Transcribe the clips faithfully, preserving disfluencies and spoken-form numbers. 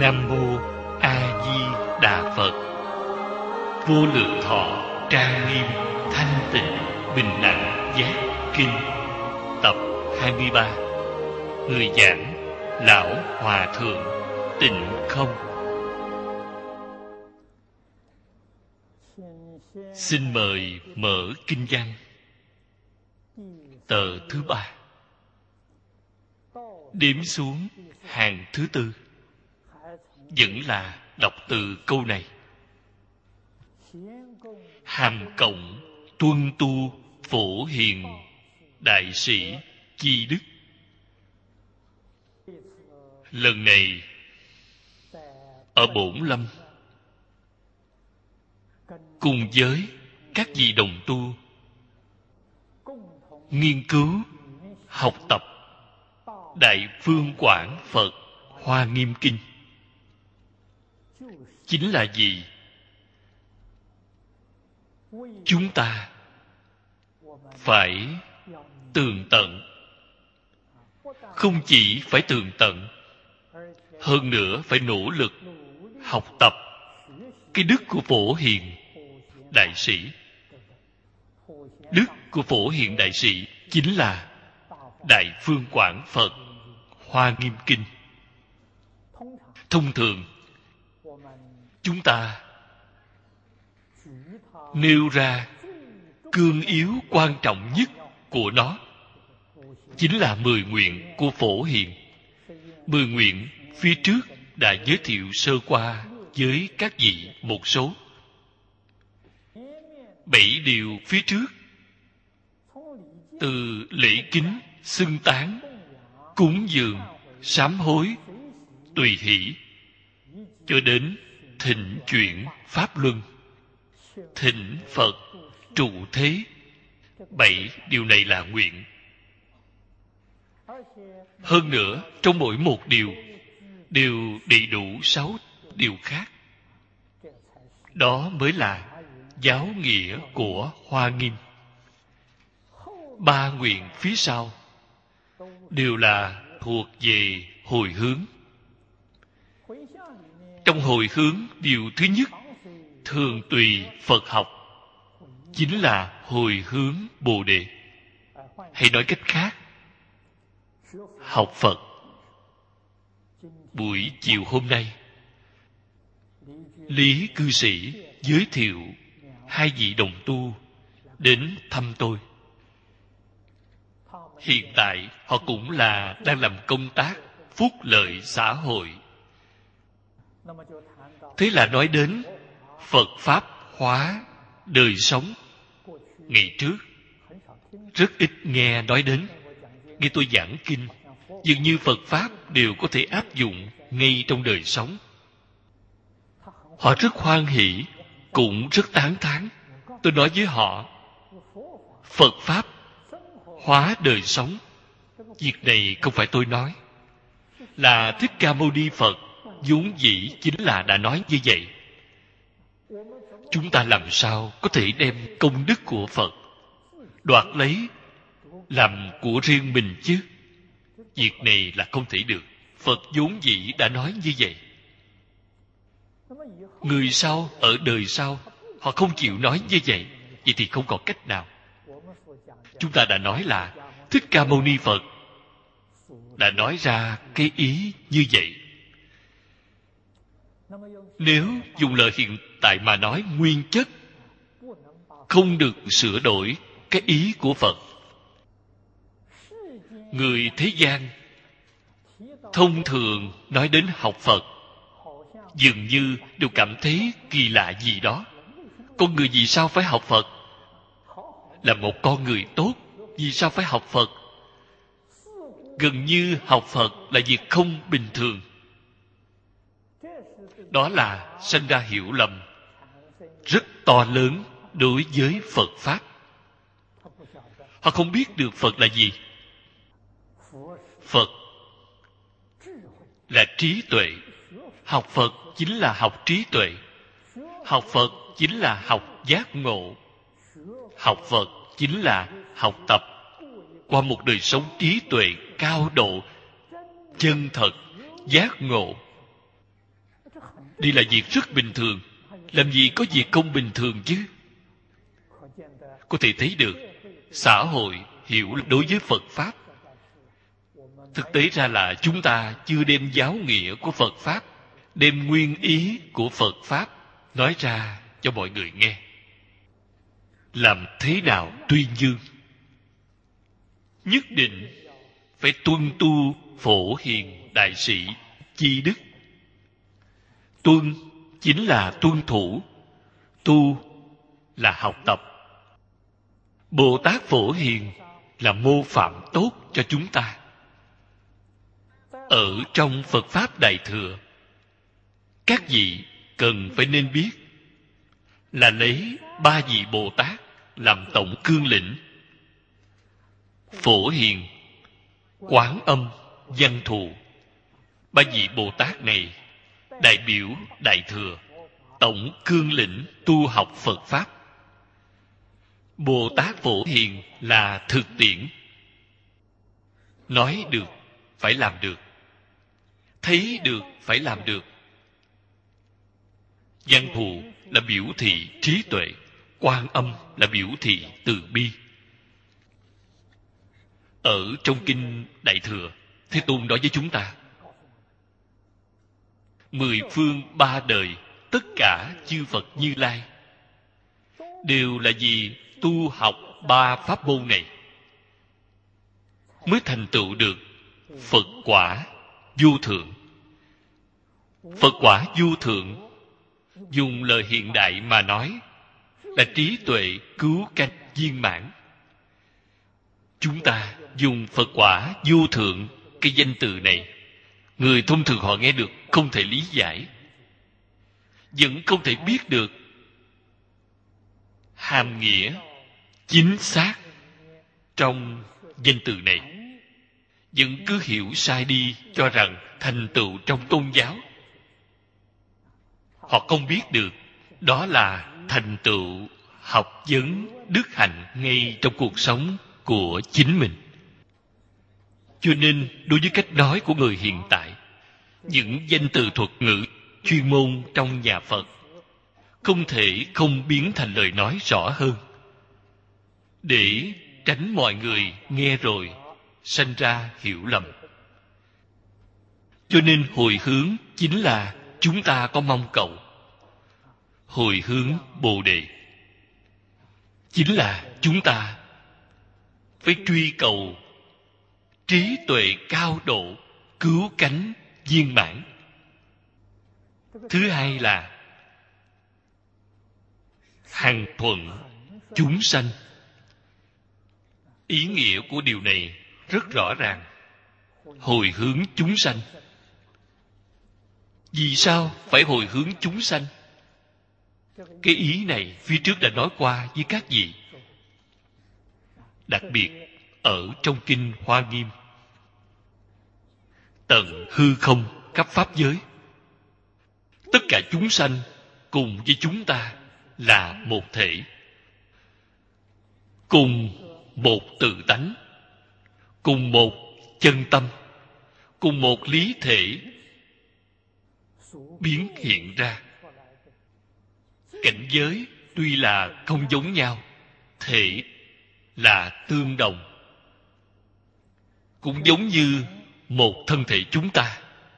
Nam Mô A Di Đà Phật. Vô lượng thọ trang nghiêm thanh tịnh bình đẳng giác kinh. Tập hai mươi ba. Người giảng Lão Hòa Thượng Tịnh Không. Xin mời mở kinh văn. Tờ thứ ba, đếm xuống hàng thứ tư, vẫn là đọc từ câu này: hàm cộng tuân tu phổ hiền đại sĩ chi đức. Lần này ở Bổn Lâm, cùng với các vị đồng tu nghiên cứu học tập Đại Phương Quảng Phật Hoa Nghiêm Kinh. Chính là gì? Chúng ta phải tường tận. Không chỉ phải tường tận, hơn nữa phải nỗ lực học tập cái đức của Phổ Hiền Đại Sĩ. Đức của Phổ Hiền Đại Sĩ chính là Đại Phương Quảng Phật Hoa Nghiêm Kinh. Thông thường chúng ta nêu ra cương yếu quan trọng nhất của nó chính là mười nguyện của Phổ Hiền. Mười nguyện phía trước đã giới thiệu sơ qua với các vị một số. Bảy điều phía trước, từ lễ kính, xưng tán, cúng dường, sám hối, tùy hỷ, cho đến thịnh chuyển pháp luân, thịnh Phật, trụ thế. Bảy điều này là nguyện. Hơn nữa, trong mỗi một điều đều đầy đủ sáu điều khác. Đó mới là giáo nghĩa của Hoa Nghiêm. Ba nguyện phía sau đều là thuộc về hồi hướng. Trong hồi hướng, điều thứ nhất, thường tùy Phật học, chính là hồi hướng Bồ Đề. Hay nói cách khác, học Phật. Buổi chiều hôm nay, Lý cư sĩ giới thiệu hai vị đồng tu đến thăm tôi. Hiện tại họ cũng là đang làm công tác phúc lợi xã hội. Thế là nói đến Phật Pháp hóa đời sống. Ngày trước rất ít nghe nói đến. Nghe tôi giảng kinh, dường như Phật Pháp đều có thể áp dụng ngay trong đời sống. Họ rất hoan hỷ, cũng rất tán thán. Tôi nói với họ, Phật Pháp hóa đời sống. Việc này không phải tôi nói, là Thích Ca Mâu Ni Phật vốn dĩ chính là đã nói như vậy. Chúng ta làm sao có thể đem công đức của Phật đoạt lấy làm của riêng mình chứ? Việc này là không thể được. Phật vốn dĩ đã nói như vậy. Người sau, ở đời sau, họ không chịu nói như vậy, vậy thì không còn cách nào. Chúng ta đã nói là Thích Ca Mâu Ni Phật đã nói ra cái ý như vậy. Nếu dùng lời hiện tại mà nói nguyên chất, không được sửa đổi cái ý của Phật. Người thế gian thông thường nói đến học Phật, dường như đều cảm thấy kỳ lạ gì đó. Con người vì sao phải học Phật? Là một con người tốt, vì sao phải học Phật? Gần như học Phật là việc không bình thường. Đó là sanh ra hiểu lầm rất to lớn đối với Phật Pháp. Họ không biết được Phật là gì. Phật là trí tuệ. Học Phật chính là học trí tuệ. Học Phật chính là học giác ngộ. Học Phật chính là học tập qua một đời sống trí tuệ cao độ, chân thật, giác ngộ. Đây là việc rất bình thường. Làm gì có việc không bình thường chứ? Có thể thấy được xã hội hiểu đối với Phật Pháp. Thực tế ra là chúng ta chưa đem giáo nghĩa của Phật Pháp, đem nguyên ý của Phật Pháp nói ra cho mọi người nghe. Làm thế nào tuyên dương? Nhất định phải tuân tu phổ hiền đại sĩ chi đức. Tuân chính là tuân thủ, tu là học tập. Bồ Tát Phổ Hiền là mô phạm tốt cho chúng ta. Ở trong Phật Pháp Đại Thừa, các vị cần phải nên biết là lấy ba vị Bồ Tát làm tổng cương lĩnh. Phổ Hiền, Quán Âm, Văn Thù. Ba vị Bồ Tát này đại biểu Đại Thừa, tổng cương lĩnh tu học Phật Pháp. Bồ Tát Phổ Hiền là thực tiễn. Nói được phải làm được, thấy được phải làm được. Văn Thù là biểu thị trí tuệ, Quan Âm là biểu thị từ bi. Ở trong kinh Đại Thừa, Thế Tôn nói với chúng ta, mười phương ba đời tất cả chư Phật Như Lai đều là vì tu học ba pháp môn này mới thành tựu được Phật quả vô thượng. Phật quả vô thượng, dùng lời hiện đại mà nói, là trí tuệ cứu cánh viên mãn. Chúng ta dùng Phật quả vô thượng, cái danh từ này, người thông thường họ nghe được không thể lý giải, vẫn không thể biết được hàm nghĩa chính xác trong danh từ này, vẫn cứ hiểu sai đi, cho rằng thành tựu trong tôn giáo. Họ không biết được đó là thành tựu học vấn đức hạnh ngay trong cuộc sống của chính mình. Cho nên đối với cách nói của người hiện tại, những danh từ thuật ngữ chuyên môn trong nhà Phật không thể không biến thành lời nói rõ hơn, để tránh mọi người nghe rồi sanh ra hiểu lầm. Cho nên hồi hướng chính là chúng ta có mong cầu. Hồi hướng Bồ Đề chính là chúng ta phải truy cầu trí tuệ cao độ, cứu cánh viên mãn. Thứ hai là hằng thuận chúng sanh. Ý nghĩa của điều này rất rõ ràng. Hồi hướng chúng sanh. Vì sao phải hồi hướng chúng sanh? Cái ý này phía trước đã nói qua với các vị. Đặc biệt ở trong kinh Hoa Nghiêm, tận hư không khắp pháp giới, tất cả chúng sanh cùng với chúng ta là một thể, cùng một tự tánh, cùng một chân tâm, cùng một lý thể biến hiện ra. Cảnh giới tuy là không giống nhau, thể là tương đồng. Cũng giống như một thân thể chúng ta.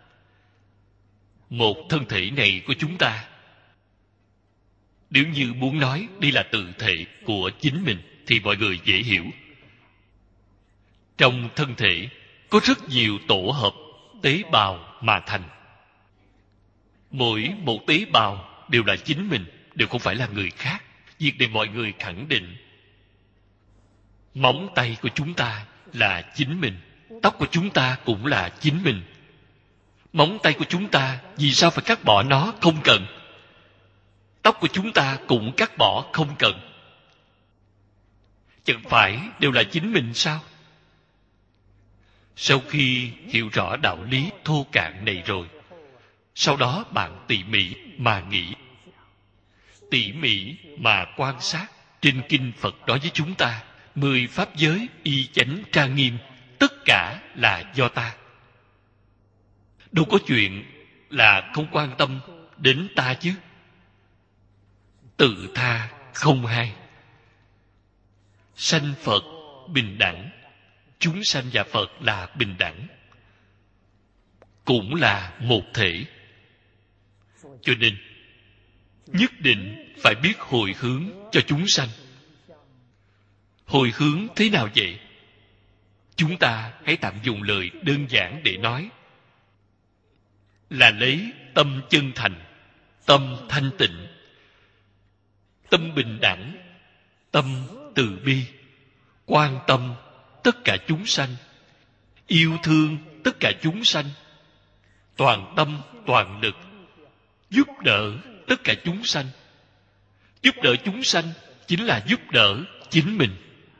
Một thân thể này của chúng ta, nếu như muốn nói đây là tự thể của chính mình thì mọi người dễ hiểu. Trong thân thể có rất nhiều tổ hợp tế bào mà thành. Mỗi một tế bào đều là chính mình, đều không phải là người khác. Việc này mọi người khẳng định. Móng tay của chúng ta là chính mình, tóc của chúng ta cũng là chính mình. Móng tay của chúng ta vì sao phải cắt bỏ nó? Không cần. Tóc của chúng ta cũng cắt bỏ, không cần. Chẳng phải đều là chính mình sao? Sau khi hiểu rõ đạo lý thô cạn này rồi, sau đó bạn tỉ mỉ mà nghĩ, tỉ mỉ mà quan sát. Trên kinh Phật nói với chúng ta, mười pháp giới y chánh trang nghiêm, tất cả là do ta. Đâu có chuyện là không quan tâm đến ta chứ. Tự tha không hai. Sanh Phật bình đẳng, chúng sanh và Phật là bình đẳng, cũng là một thể. Cho nên nhất định phải biết hồi hướng cho chúng sanh. Hồi hướng thế nào vậy? Chúng ta hãy tạm dùng lời đơn giản để nói, là lấy tâm chân thành, tâm thanh tịnh, tâm bình đẳng, tâm từ bi, quan tâm tất cả chúng sanh, yêu thương tất cả chúng sanh, toàn tâm toàn lực giúp đỡ tất cả chúng sanh. Giúp đỡ chúng sanh chính là giúp đỡ chính mình.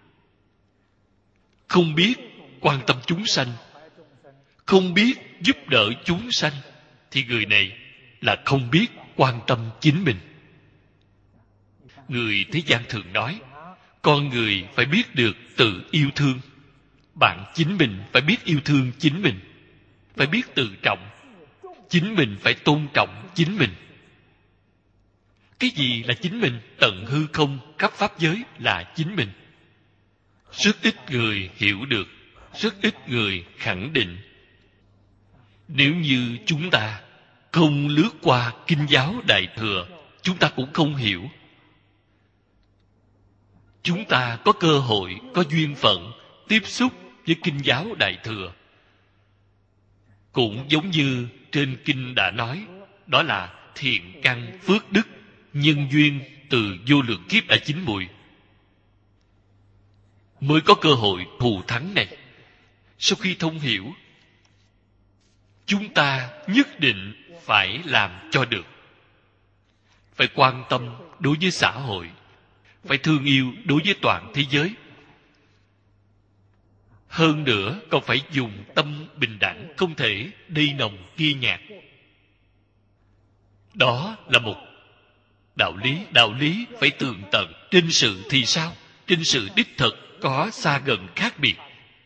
Không biết quan tâm chúng sanh, không biết giúp đỡ chúng sanh, thì người này là không biết quan tâm chính mình. Người thế gian thường nói, con người phải biết được tự yêu thương. Bạn chính mình phải biết yêu thương chính mình, phải biết tự trọng. Chính mình phải tôn trọng chính mình. Cái gì là chính mình? Tận hư không khắp pháp giới là chính mình. Rất ít người hiểu được, rất ít người khẳng định. Nếu như chúng ta không lướt qua kinh giáo Đại Thừa, chúng ta cũng không hiểu. Chúng ta có cơ hội, có duyên phận tiếp xúc với kinh giáo Đại Thừa. Cũng giống như trên kinh đã nói, đó là thiện căn phước đức, nhân duyên từ vô lượng kiếp đã chín mùi, mới có cơ hội thù thắng này. Sau khi thông hiểu, chúng ta nhất định phải làm cho được. Phải quan tâm đối với xã hội, phải thương yêu đối với toàn thế giới. Hơn nữa còn phải dùng tâm bình đẳng, không thể đây nồng kia nhạt. Đó là một đạo lý. Đạo lý phải tường tận. Trên sự thì sao? Trên sự đích thực có xa gần khác biệt.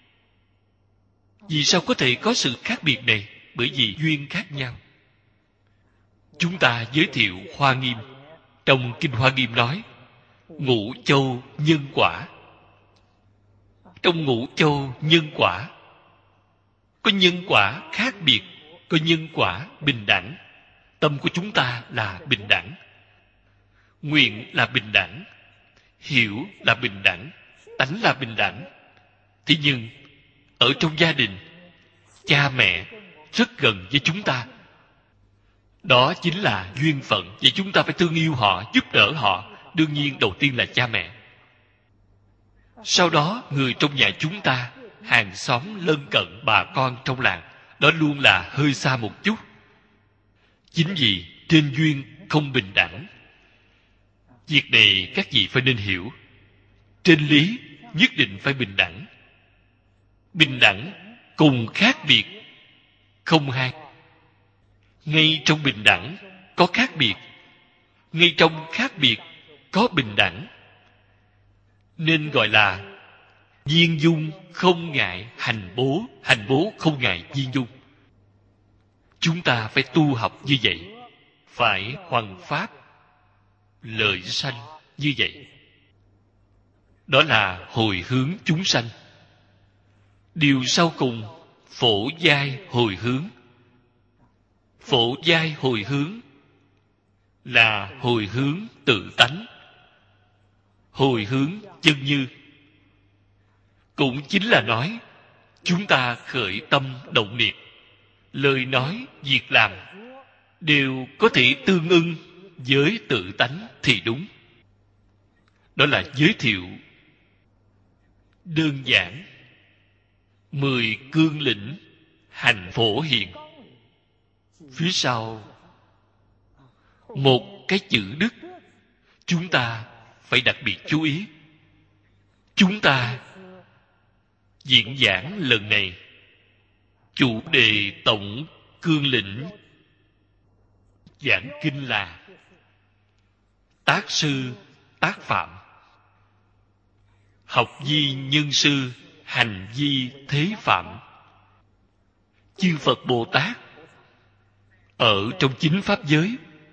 Vì sao có thể có sự khác biệt này? Bởi vì duyên khác nhau. Chúng ta giới thiệu Hoa Nghiêm. Trong kinh Hoa Nghiêm nói ngũ châu nhân quả. Trong ngũ châu nhân quả có nhân quả khác biệt, có nhân quả bình đẳng. Tâm của chúng ta là bình đẳng, nguyện là bình đẳng, hiểu là bình đẳng, tánh là bình đẳng. Thế nhưng ở trong gia đình, cha mẹ rất gần với chúng ta. Đó chính là duyên phận. Vậy chúng ta phải thương yêu họ, giúp đỡ họ. Đương nhiên đầu tiên là cha mẹ. Sau đó người trong nhà chúng ta, hàng xóm lân cận, bà con trong làng, đó luôn là hơi xa một chút. Chính vì trên duyên không bình đẳng. Việc này các vị phải nên hiểu. Trên lý nhất định phải bình đẳng. Bình đẳng cùng khác biệt không hai. Ngay trong bình đẳng có khác biệt, ngay trong khác biệt có bình đẳng. Nên gọi là viên dung không ngại hành bố, hành bố không ngại viên dung. Chúng ta phải tu học như vậy, phải hoằng pháp lợi sanh như vậy. Đó là hồi hướng chúng sanh. Điều sau cùng, phổ giai hồi hướng. Phổ giai hồi hướng là hồi hướng tự tánh, hồi hướng chân như. Cũng chính là nói chúng ta khởi tâm động niệm, lời nói, việc làm đều có thể tương ưng với tự tánh thì đúng. Đó là giới thiệu đơn giản mười cương lĩnh hành phổ hiền. Phía sau một cái chữ đức, chúng ta phải đặc biệt chú ý. Chúng ta diễn giảng lần này, chủ đề tổng cương lĩnh giảng kinh là tác sư tác phạm, học vi nhân sư, hành vi thế phạm. Chư Phật Bồ Tát ở trong chính pháp giới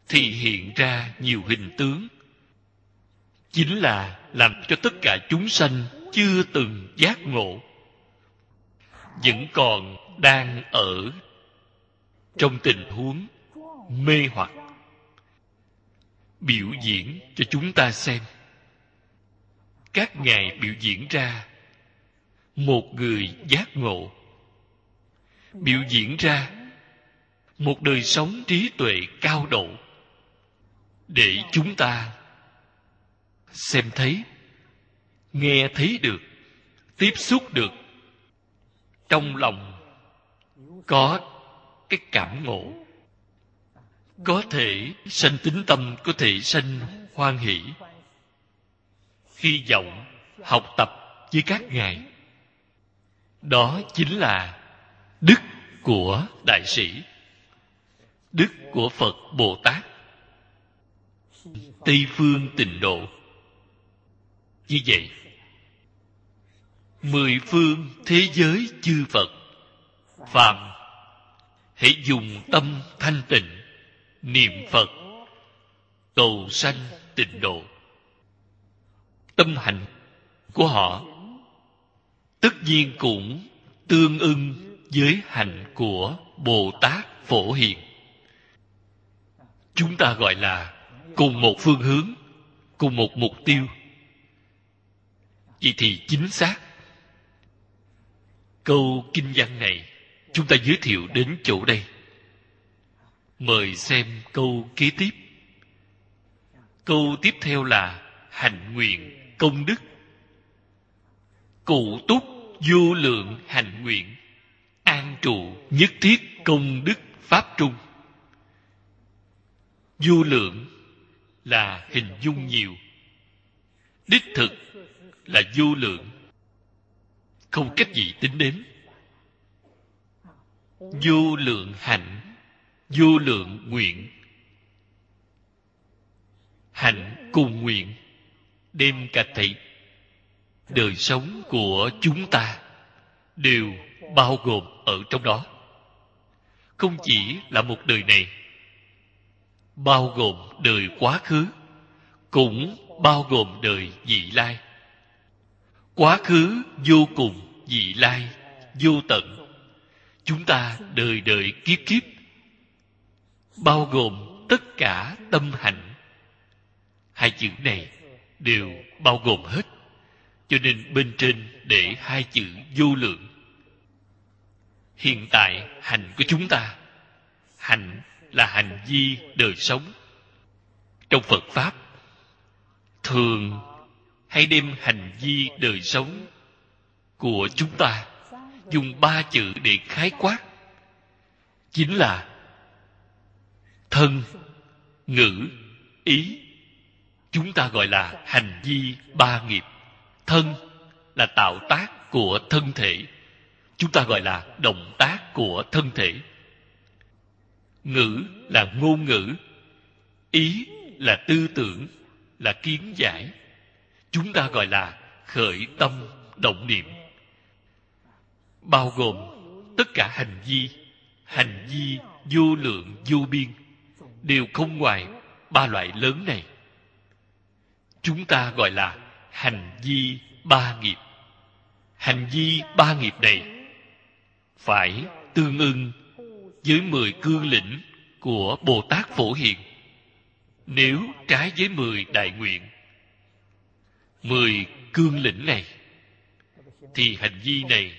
thì hiện ra nhiều hình tướng, chính là làm cho tất cả chúng sanh chưa từng giác ngộ, vẫn còn đang ở trong tình huống mê hoặc, biểu diễn cho chúng ta xem. Các ngài biểu diễn ra một người giác ngộ, biểu diễn ra một đời sống trí tuệ cao độ, để chúng ta xem thấy, nghe thấy được, tiếp xúc được, trong lòng có cái cảm ngộ, có thể sanh tín tâm, có thể sanh hoan hỷ, hy vọng học tập với các ngài. Đó chính là đức của đại sĩ, đức của Phật Bồ Tát. Tây phương tịnh độ. Như vậy, mười phương thế giới chư Phật phàm hãy dùng tâm thanh tịnh niệm Phật, cầu sanh tịnh độ. Tâm hành của họ tất nhiên cũng tương ưng với hạnh của Bồ Tát Phổ Hiền. Chúng ta gọi là cùng một phương hướng, cùng một mục tiêu. Vậy thì chính xác. Câu kinh văn này chúng ta giới thiệu đến chỗ đây. Mời xem câu kế tiếp. Câu tiếp theo là hạnh nguyện công đức. Cụ túc vô lượng hạnh nguyện, an trụ nhất thiết công đức pháp trung. Vô lượng là hình dung nhiều, đích thực là vô lượng, không cách gì tính đến. Vô lượng hạnh, vô lượng nguyện. Hạnh cùng nguyện đem cả thảy đời sống của chúng ta đều bao gồm ở trong đó. Không chỉ là một đời này, bao gồm đời quá khứ, cũng bao gồm đời vị lai. Quá khứ vô cùng, vị lai vô tận. Chúng ta đời đời kiếp kiếp, bao gồm tất cả tâm hạnh. Hai chữ này đều bao gồm hết, cho nên bên trên để hai chữ vô lượng. Hiện tại hành của chúng ta, hạnh là hành vi đời sống. Trong Phật Pháp thường hay đem hành vi đời sống của chúng ta dùng ba chữ để khái quát, chính là thân, ngữ, ý. Chúng ta gọi là hành vi ba nghiệp. Thân là tạo tác của thân thể, chúng ta gọi là động tác của thân thể. Ngữ là ngôn ngữ, ý là tư tưởng, là kiến giải, chúng ta gọi là khởi tâm động niệm. Bao gồm tất cả hành vi, hành vi vô lượng vô biên, đều không ngoài ba loại lớn này. Chúng ta gọi là hành vi ba nghiệp. Hành vi ba nghiệp này phải tương ưng với mười cương lĩnh của Bồ Tát Phổ Hiền. Nếu trái với mười đại nguyện, mười cương lĩnh này, thì hành vi này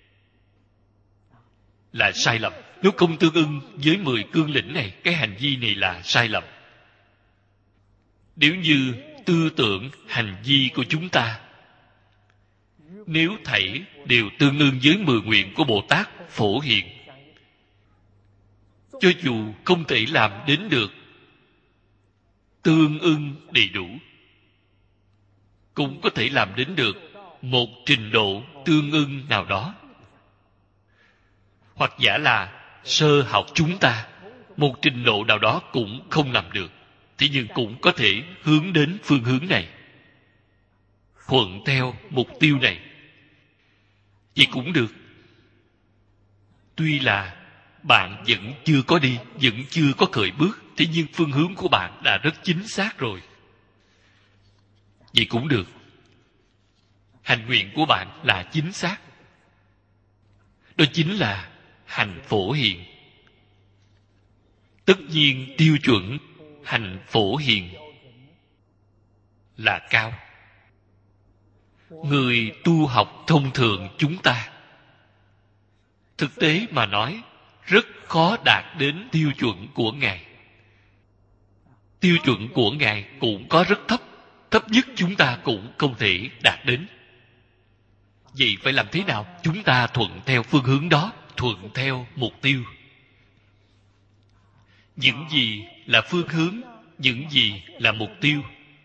là sai lầm. Nếu không tương ưng với mười cương lĩnh này, cái hành vi này là sai lầm. Nếu như tư tưởng, hành vi của chúng ta, nếu thảy đều tương ưng với mười nguyện của Bồ Tát Phổ Hiền, cho dù không thể làm đến được tương ưng đầy đủ, cũng có thể làm đến được một trình độ tương ưng nào đó. Hoặc giả là sơ học chúng ta, một trình độ nào đó cũng không làm được, thế nhưng cũng có thể hướng đến phương hướng này, thuận theo mục tiêu này. Vậy cũng được. Tuy là bạn vẫn chưa có đi, vẫn chưa có khởi bước, thế nhưng phương hướng của bạn đã rất chính xác rồi. Vậy cũng được. Hành nguyện của bạn là chính xác. Đó chính là hành phổ hiền. Tất nhiên tiêu chuẩn hành phổ hiền là cao. Người tu học thông thường chúng ta, thực tế mà nói, rất khó đạt đến tiêu chuẩn của Ngài. Tiêu chuẩn của Ngài cũng có rất thấp. Thấp nhất chúng ta cũng không thể đạt đến. Vậy phải làm thế nào? Chúng ta thuận theo phương hướng đó, thuận theo mục tiêu. Những gì là phương hướng, những gì là mục tiêu?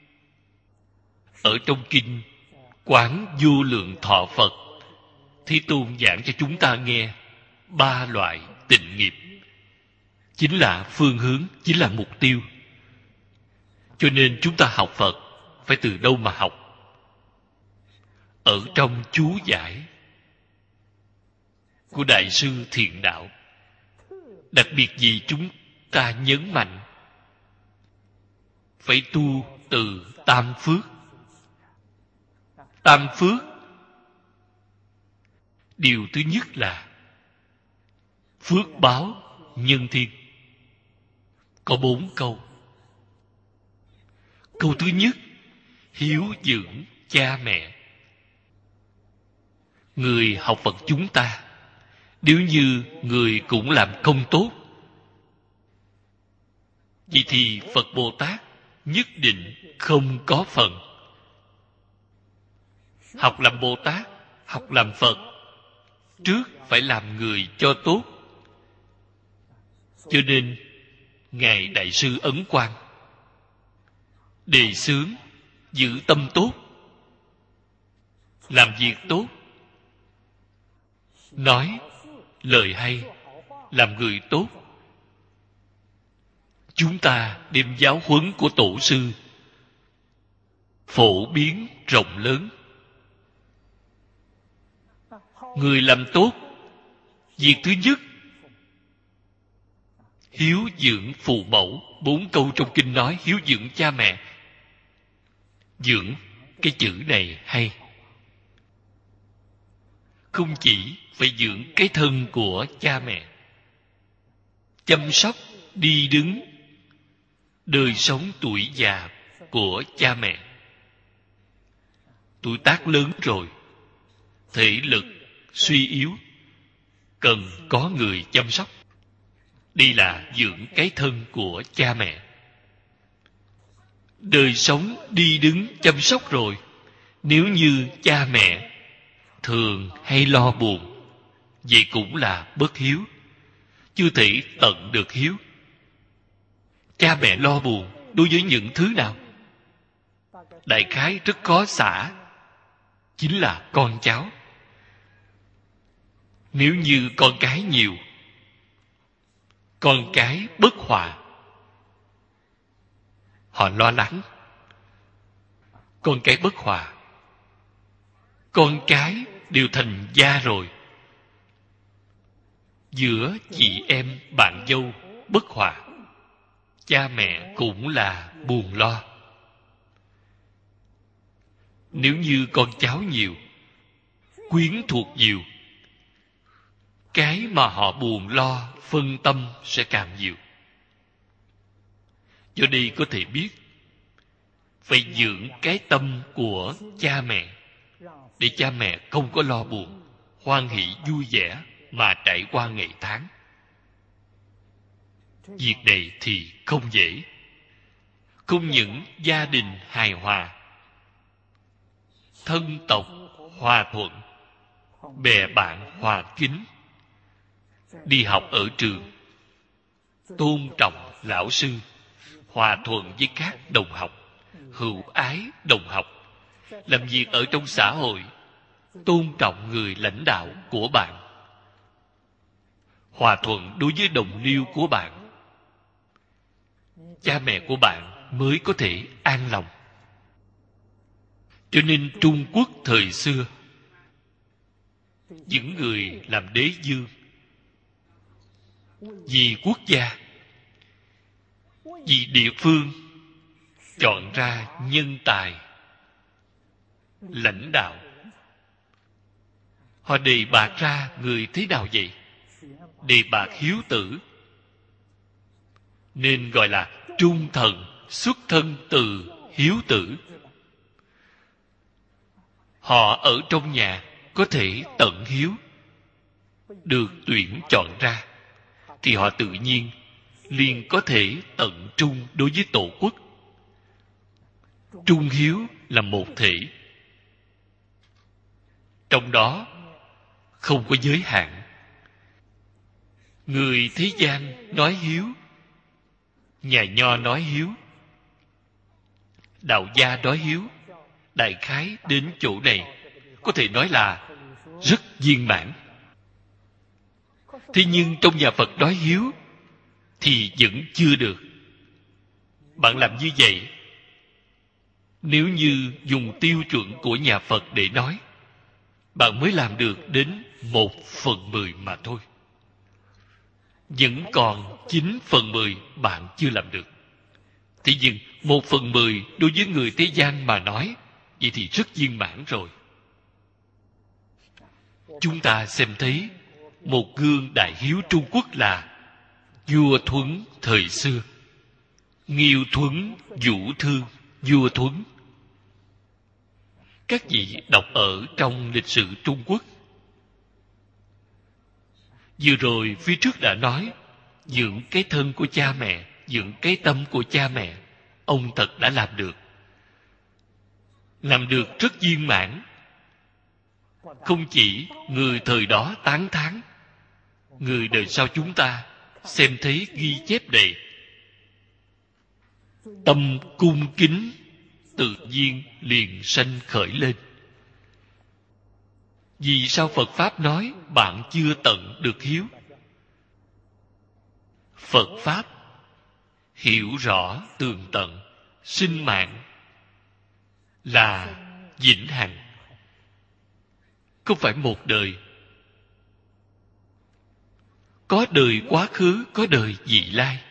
Ở trong kinh Quán Vô Lượng Thọ Phật, Thế Tôn giảng cho chúng ta nghe ba loại tịnh nghiệp. Chính là phương hướng, chính là mục tiêu. Cho nên chúng ta học Phật phải từ đâu mà học? Ở trong chú giải của Đại sư Thiện Đạo. Đặc biệt gì chúng ta nhấn mạnh? Phải tu từ tam phước. Tam phước, điều thứ nhất là phước báo nhân thiên. Có bốn câu. Câu thứ nhất, hiếu dưỡng cha mẹ. Người học Phật chúng ta, nếu như người cũng làm công tốt, vậy thì Phật Bồ Tát nhất định không có phần. Học làm Bồ Tát, học làm Phật, trước phải làm người cho tốt. Cho nên Ngài Đại sư Ấn Quang đề xướng giữ tâm tốt, làm việc tốt, nói lời hay, làm người tốt. Chúng ta đem giáo huấn của tổ sư phổ biến rộng lớn. Người làm tốt, việc thứ nhất hiếu dưỡng phụ mẫu. Bốn câu trong kinh nói hiếu dưỡng cha mẹ. Dưỡng, cái chữ này hay. Không chỉ phải dưỡng cái thân của cha mẹ, chăm sóc, đi đứng, đời sống tuổi già của cha mẹ. Tuổi tác lớn rồi, thể lực suy yếu, cần có người chăm sóc. Đây là dưỡng cái thân của cha mẹ. Đời sống đi đứng chăm sóc rồi, nếu như cha mẹ thường hay lo buồn, vậy cũng là bất hiếu, chưa thể tận được hiếu. Cha mẹ lo buồn đối với những thứ nào? Đại khái rất khó xả, chính là con cháu. Nếu như con cái nhiều, con cái bất hòa, họ lo lắng. Con cái bất hòa, con cái đều thành gia rồi, giữa chị em bạn dâu bất hòa, cha mẹ cũng là buồn lo. Nếu như con cháu nhiều, quyến thuộc nhiều, cái mà họ buồn lo, phân tâm sẽ càng nhiều. Do đây có thể biết, phải dưỡng cái tâm của cha mẹ, để cha mẹ không có lo buồn, hoan hỷ vui vẻ mà trải qua ngày tháng. Việc này thì không dễ. Không những gia đình hài hòa, thân tộc hòa thuận, bè bạn hòa kính, đi học ở trường tôn trọng lão sư, hòa thuận với các đồng học, hữu ái đồng học, làm việc ở trong xã hội tôn trọng người lãnh đạo của bạn, hòa thuận đối với đồng liêu của bạn, cha mẹ của bạn mới có thể an lòng. Cho nên Trung Quốc thời xưa, những người làm đế vương vì quốc gia, Vì địa phương chọn ra nhân tài lãnh đạo. Họ đề bạt ra người thế nào vậy? Đề bạt hiếu tử, nên gọi là trung thần, xuất thân từ hiếu tử. Họ ở trong nhà có thể tận hiếu, được tuyển chọn ra, thì họ tự nhiên liền có thể tận trung đối với tổ quốc. Trung hiếu là một thể, trong đó không có giới hạn. Người thế gian nói hiếu, nhà nho nói hiếu, đạo gia nói hiếu, đại khái đến chỗ này có thể nói là rất viên mãn. Thế nhưng trong nhà Phật nói hiếu thì vẫn chưa được. Bạn làm như vậy, nếu như dùng tiêu chuẩn của nhà Phật để nói, bạn mới làm được đến một phần mười mà thôi. Vẫn còn chín phần mười bạn chưa làm được. Thế nhưng một phần mười đối với người thế gian mà nói, vậy thì rất viên mãn rồi. Chúng ta xem thấy một gương đại hiếu Trung Quốc là vua Thuấn thời xưa. Nghiêu Thuấn, Vũ Thương, vua Thuấn. Các vị đọc ở trong lịch sử Trung Quốc. Vừa rồi phía trước đã nói, dưỡng cái thân của cha mẹ, dưỡng cái tâm của cha mẹ, ông thật đã làm được. Làm được rất viên mãn. Không chỉ người thời đó tán thán, người đời sau chúng ta xem thấy ghi chép đầy. Tâm cung kính tự nhiên liền sanh khởi lên. Vì sao Phật Pháp nói bạn chưa tận được hiếu? Phật Pháp hiểu rõ tường tận, sinh mạng là vĩnh hằng, không phải một đời. Có đời quá khứ, có đời vị lai.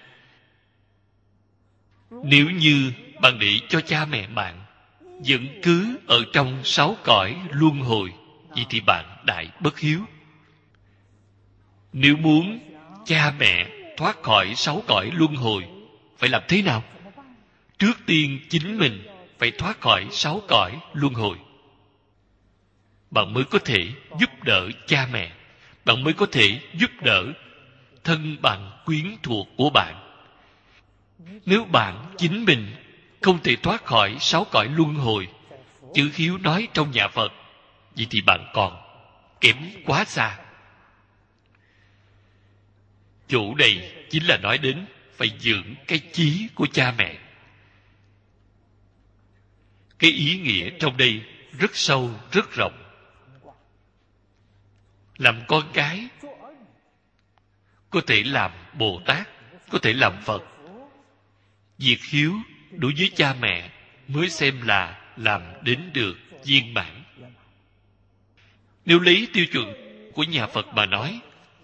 Nếu như bạn để cho cha mẹ bạn vẫn cứ ở trong sáu cõi luân hồi, vậy thì bạn đại bất hiếu. Nếu muốn cha mẹ thoát khỏi sáu cõi luân hồi, phải làm thế nào? Trước tiên chính mình phải thoát khỏi sáu cõi luân hồi, bạn mới có thể giúp đỡ cha mẹ, bạn mới có thể giúp đỡ thân bằng quyến thuộc của bạn. Nếu bạn chính mình không thể thoát khỏi sáu cõi luân hồi, chữ hiếu nói trong nhà Phật, vậy thì bạn còn kém quá xa. Chỗ này chính là nói đến phải dưỡng cái chí của cha mẹ. Cái ý nghĩa trong đây rất sâu, rất rộng. Làm con cái có thể làm Bồ Tát, có thể làm Phật. Việc hiếu đối với cha mẹ mới xem là làm đến được viên mãn. Nếu lấy tiêu chuẩn của nhà Phật mà nói,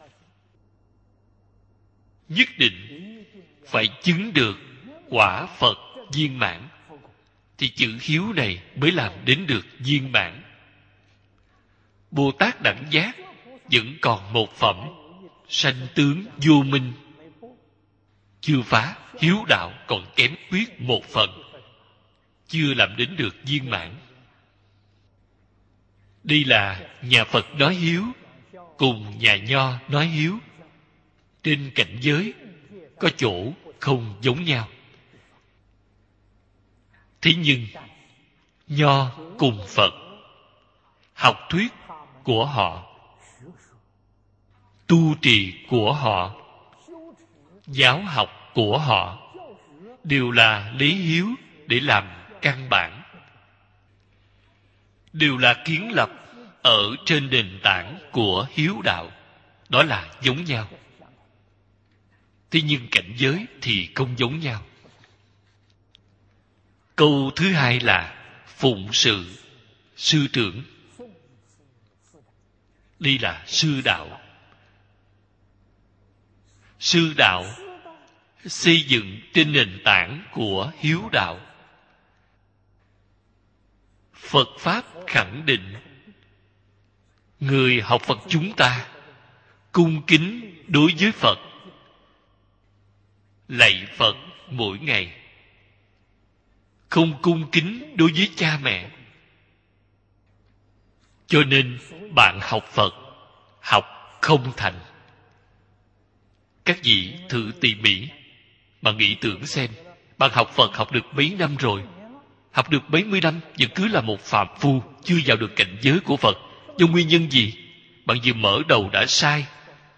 nhất định phải chứng được quả Phật viên mãn, thì chữ hiếu này mới làm đến được viên mãn. Bồ Tát đẳng giác vẫn còn một phẩm, sanh tướng vô minh, chưa phá. Hiếu đạo còn kém khuyết một phần, chưa làm đến được viên mãn. Đây là nhà Phật nói hiếu cùng nhà Nho nói hiếu. Trên cảnh giới có chỗ không giống nhau. Thế nhưng Nho cùng Phật, học thuyết của họ, tu trì của họ, giáo học của họ đều là lấy hiếu để làm căn bản, đều là kiến lập ở trên nền tảng của hiếu đạo. Đó là giống nhau. Thế nhưng cảnh giới thì không giống nhau. Câu thứ hai là phụng sự sư trưởng. Đây là sư đạo. Sư đạo xây dựng trên nền tảng của hiếu đạo. Phật Pháp khẳng định người học Phật chúng ta cung kính đối với Phật, lạy Phật mỗi ngày, không cung kính đối với cha mẹ. Cho nên bạn học Phật học không thành. Các vị thử tỉ mỉ mà nghĩ tưởng xem, bạn học Phật học được mấy năm rồi, học được mấy mươi năm vẫn cứ là một phàm phu, chưa vào được cảnh giới của Phật. Do nguyên nhân gì? Bạn vừa mở đầu đã sai.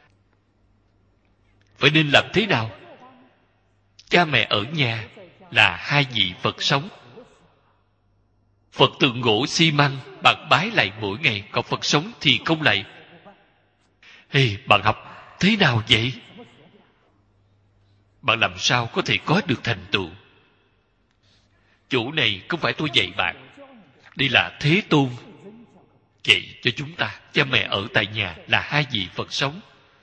Vậy nên làm thế nào? Cha mẹ ở nhà là hai vị Phật sống. Phật tượng gỗ xi măng bạn bái lạy mỗi ngày, còn Phật sống thì không lạy. Ê, bạn học thế nào vậy? Bạn làm sao có thể có được thành tựu? Chỗ này không phải tôi dạy bạn. Đây là Thế Tôn dạy cho chúng ta. Cha mẹ ở tại nhà là hai vị Phật sống.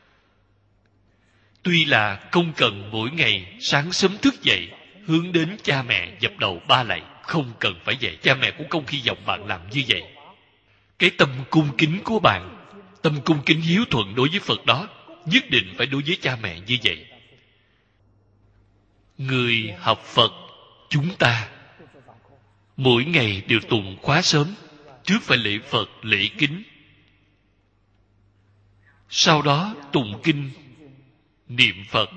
Tuy là không cần mỗi ngày sáng sớm thức dậy hướng đến cha mẹ dập đầu ba lạy, không cần phải vậy. Cha mẹ cũng không hy vọng bạn làm như vậy. Cái tâm cung kính của bạn, tâm cung kính hiếu thuận đối với Phật đó, nhất định phải đối với cha mẹ như vậy. Người học Phật chúng ta mỗi ngày đều tụng khóa sớm. Trước phải lễ Phật, lễ kính. Sau đó tụng kinh, niệm Phật,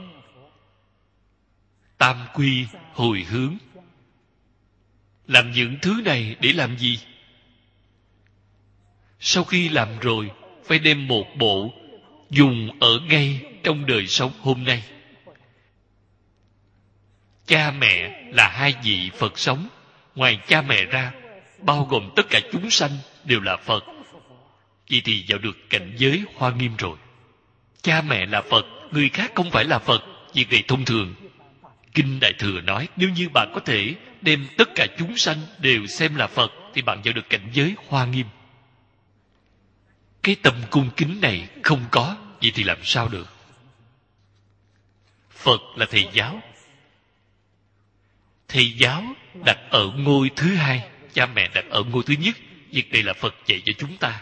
tam quy, hồi hướng. Làm những thứ này để làm gì? Sau khi làm rồi, phải đem một bộ dùng ở ngay trong đời sống hôm nay. Cha mẹ là hai vị Phật sống. Ngoài cha mẹ ra, bao gồm tất cả chúng sanh đều là Phật. Vậy thì vào được cảnh giới Hoa Nghiêm rồi. Cha mẹ là Phật, người khác không phải là Phật. Việc này thông thường. Kinh Đại Thừa nói, nếu như bạn có thể đem tất cả chúng sanh đều xem là Phật, thì bạn vào được cảnh giới Hoa Nghiêm. Cái tâm cung kính này không có, vậy thì làm sao được? Phật là thầy giáo. Thầy giáo đặt ở ngôi thứ hai, cha mẹ đặt ở ngôi thứ nhất. Việc này là Phật dạy cho chúng ta.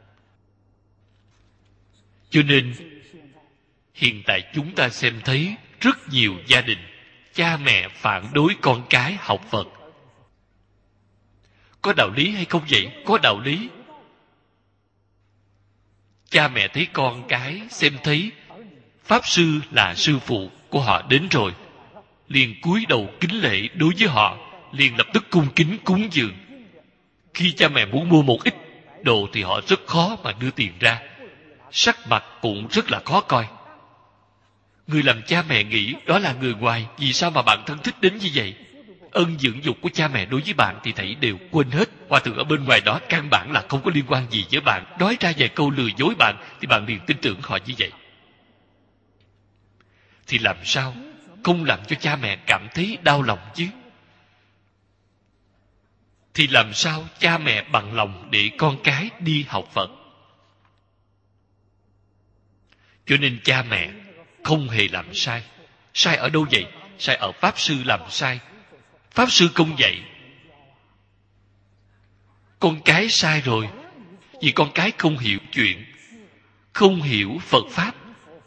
Cho nên hiện tại chúng ta xem thấy rất nhiều gia đình cha mẹ phản đối con cái học Phật. Có đạo lý hay không vậy? Có đạo lý. Cha mẹ thấy con cái xem thấy Pháp Sư là sư phụ của họ đến rồi, liền cúi đầu kính lễ đối với họ, liền lập tức cung kính cúng dường. Khi cha mẹ muốn mua một ít đồ thì họ rất khó mà đưa tiền ra, sắc mặt cũng rất là khó coi. Người làm cha mẹ nghĩ đó là người ngoài, vì sao mà bạn thân thích đến như vậy? Ân dưỡng dục của cha mẹ đối với bạn thì thảy đều quên hết. Hòa thượng ở bên ngoài đó căn bản là không có liên quan gì với bạn. Nói ra vài câu lừa dối bạn thì bạn liền tin tưởng họ như vậy. Thì làm sao không làm cho cha mẹ cảm thấy đau lòng chứ? Thì làm sao cha mẹ bằng lòng để con cái đi học Phật? Cho nên cha mẹ không hề làm sai. Sai ở đâu vậy? Sai ở Pháp Sư làm sai. Pháp Sư không dạy. Con cái sai rồi. Vì con cái không hiểu chuyện, không hiểu Phật Pháp.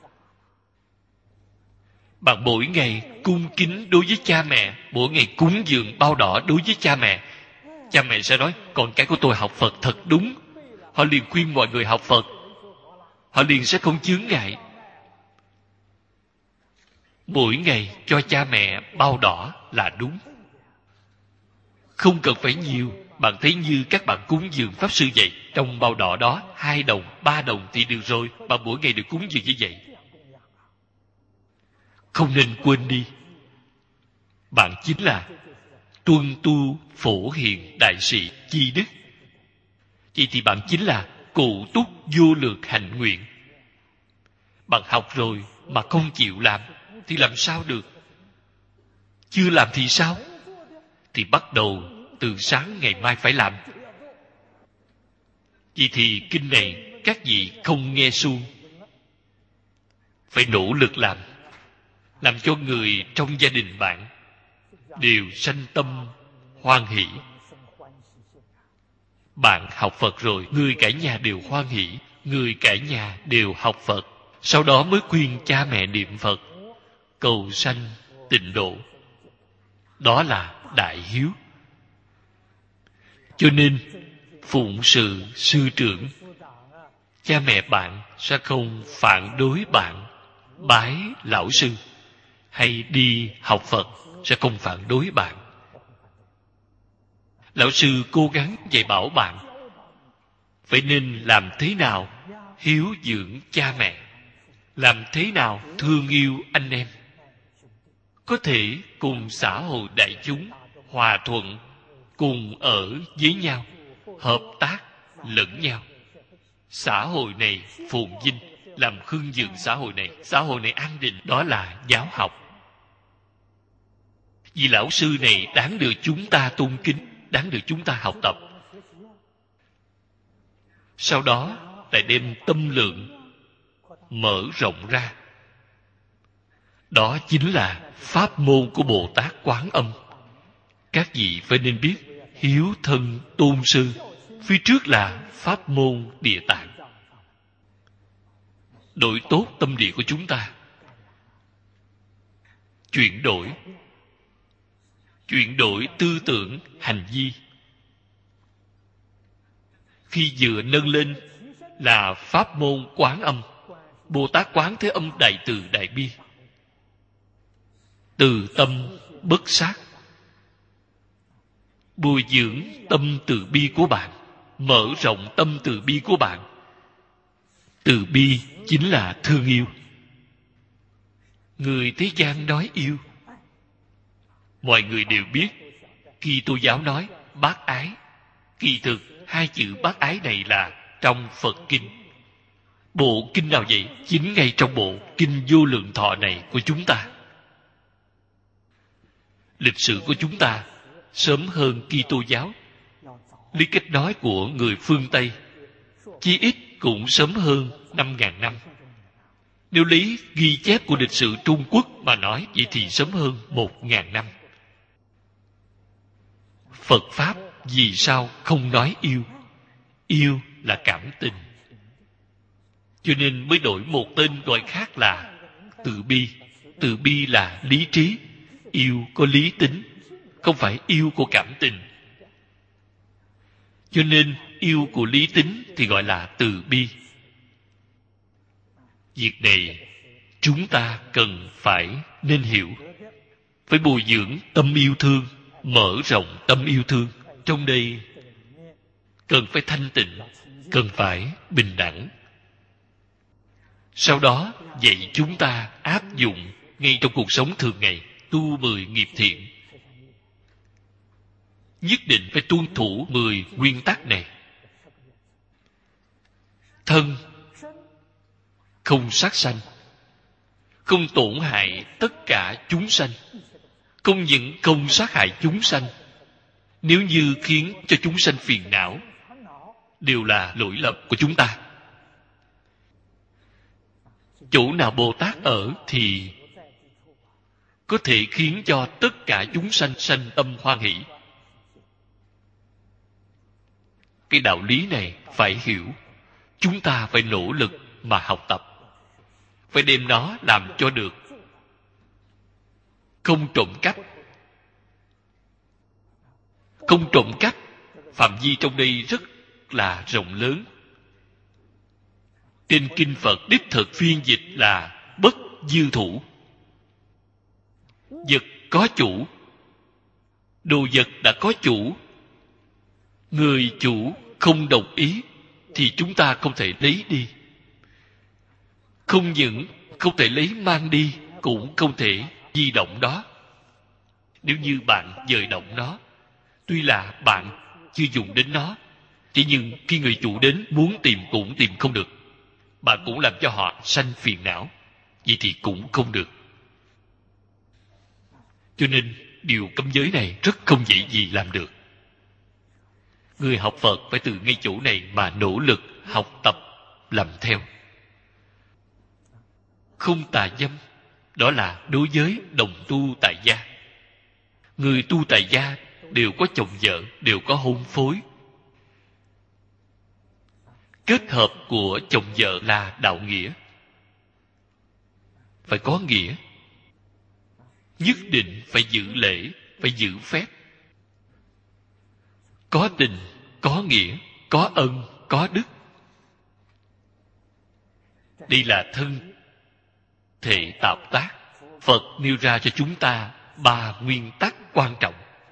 Bạn mỗi ngày cung kính đối với cha mẹ, mỗi ngày cúng dường bao đỏ đối với cha mẹ. Cha mẹ sẽ nói, con cái của tôi học Phật thật đúng. Họ liền khuyên mọi người học Phật. Họ liền sẽ không chướng ngại. Mỗi ngày cho cha mẹ bao đỏ là đúng. Không cần phải nhiều. Bạn thấy như các bạn cúng dường Pháp Sư vậy, trong bao đỏ đó hai đồng, ba đồng thì được rồi. Bạn mỗi ngày được cúng dường như vậy. Không nên quên đi, bạn chính là tuân tu phổ hiền đại sĩ chi đức. Vậy thì bạn chính là cụ túc vô lược hạnh nguyện. Bạn học rồi mà không chịu làm thì làm sao được? Chưa làm thì sao? Thì bắt đầu từ sáng ngày mai phải làm. Vậy thì kinh này các vị không nghe suông, phải nỗ lực làm. làm cho người trong gia đình bạn đều sanh tâm hoan hỷ. Bạn học Phật rồi, người cả nhà đều hoan hỷ, người cả nhà đều học Phật, sau đó mới khuyên cha mẹ niệm Phật, cầu sanh tịnh độ. Đó là đại hiếu. Cho nên phụng sự sư trưởng, cha mẹ bạn sẽ không phản đối bạn bái lão sư, hay đi học Phật sẽ không phản đối bạn. Lão sư cố gắng dạy bảo bạn phải nên làm thế nào hiếu dưỡng cha mẹ, làm thế nào thương yêu anh em, có thể cùng xã hội đại chúng hòa thuận, cùng ở với nhau, hợp tác lẫn nhau. Xã hội này phồn vinh, làm hưng vượng xã hội này, xã hội này an định, đó là giáo học. Vì lão sư này đáng được chúng ta tôn kính, đáng được chúng ta học tập. Sau đó lại đem tâm lượng mở rộng ra. Đó chính là pháp môn của Bồ Tát Quán Âm. Các vị phải nên biết, hiếu thân tôn sư, phía trước là pháp môn Địa Tạng. Đổi tốt tâm địa của chúng ta, chuyển đổi chuyển đổi tư tưởng hành vi. Khi vừa nâng lên là pháp môn Quán Âm, Bồ Tát Quán Thế Âm đại từ đại bi, từ tâm bất sát, bồi dưỡng tâm từ bi của bạn, mở rộng tâm từ bi của bạn. Từ bi chính là thương yêu. Người thế gian nói yêu, mọi người đều biết. Kitô giáo nói bác ái. Kỳ thực hai chữ bác ái này là trong Phật kinh. Bộ kinh nào vậy? Chính ngay trong bộ kinh Vô Lượng Thọ này của chúng ta. Lịch sử của chúng ta sớm hơn Kitô giáo. Lý cách nói của người phương Tây chí ít cũng sớm hơn năm ngàn năm. Nếu lấy ghi chép của lịch sử Trung Quốc mà nói, vậy thì sớm hơn một ngàn năm. Phật Pháp vì sao không nói yêu? Yêu là cảm tình. Cho nên mới đổi một tên gọi khác là từ bi. Từ bi là lý trí, yêu có lý tính, không phải yêu của cảm tình. Cho nên yêu của lý tính thì gọi là từ bi. Việc này chúng ta cần phải nên hiểu. Phải bồi dưỡng tâm yêu thương, mở rộng tâm yêu thương. Trong đây cần phải thanh tịnh, cần phải bình đẳng. Sau đó dạy chúng ta áp dụng ngay trong cuộc sống thường ngày, tu mười nghiệp thiện. Nhất định phải tuân thủ mười nguyên tắc này. Thân không sát sanh, không tổn hại tất cả chúng sanh, không những không sát hại chúng sanh, nếu như khiến cho chúng sanh phiền não, đều là lỗi lầm của chúng ta. Chỗ nào Bồ Tát ở thì có thể khiến cho tất cả chúng sanh sanh tâm hoan hỷ. Cái đạo lý này phải hiểu. Chúng ta phải nỗ lực mà học tập, phải đem nó làm cho được. Không trộm cắp. Không trộm cắp, phạm vi trong đây rất là rộng lớn. Trên kinh Phật đích thực phiên dịch là bất dư thủ. Vật có chủ, đồ vật đã có chủ, người chủ không đồng ý thì chúng ta không thể lấy đi. Không những không thể lấy mang đi, cũng không thể di động đó. Nếu như bạn dời động nó, tuy là bạn chưa dùng đến nó, chỉ nhưng khi người chủ đến muốn tìm cũng tìm không được, bạn cũng làm cho họ sanh phiền não, vậy thì cũng không được. Cho nên điều cấm giới này rất không dễ gì làm được. Người học Phật phải từ ngay chỗ này mà nỗ lực học tập làm theo. Không tà dâm Đó là đối với đồng tu tại gia. Người tu tại gia đều có chồng vợ, đều có hôn phối. Kết hợp của chồng vợ là đạo nghĩa. Phải có nghĩa. Nhất định phải giữ lễ, phải giữ phép. Có tình, có nghĩa, có ân, có đức. Đây là thân thể tạo tác. Phật nêu ra cho chúng ta ba nguyên tắc quan trọng.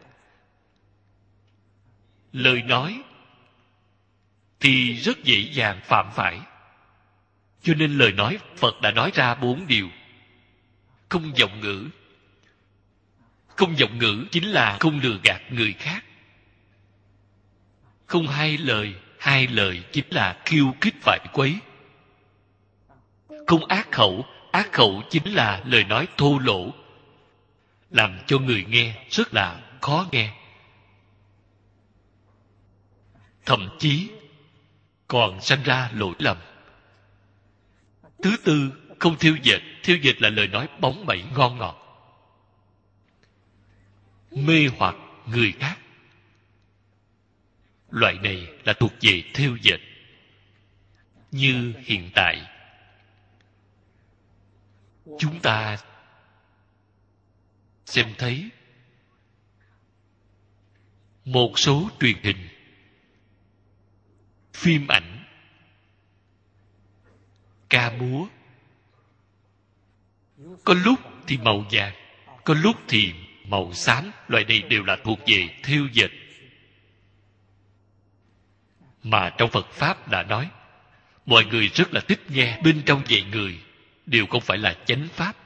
Lời nói thì rất dễ dàng phạm phải. Cho nên lời nói Phật đã nói ra bốn điều. Không vọng ngữ. Không vọng ngữ chính là không lừa gạt người khác. Không hai lời. Hai lời chính là khiêu khích phải quấy. Không ác khẩu. Ác khẩu chính là lời nói thô lỗ, làm cho người nghe rất là khó nghe. Thậm chí còn sanh ra lỗi lầm. Thứ tư, không thiêu dệt. Thiêu dệt là lời nói bóng bẩy ngon ngọt, mê hoặc người khác. Loại này là thuộc về thiêu dệt. Như hiện tại chúng ta xem thấy một số truyền hình, phim ảnh, ca múa, có lúc thì màu vàng, có lúc thì màu xám. Loại này đều là thuộc về thiêu dệt. Mà trong Phật Pháp đã nói, mọi người rất là thích nghe. Bên trong dạy người đều không phải là chánh pháp,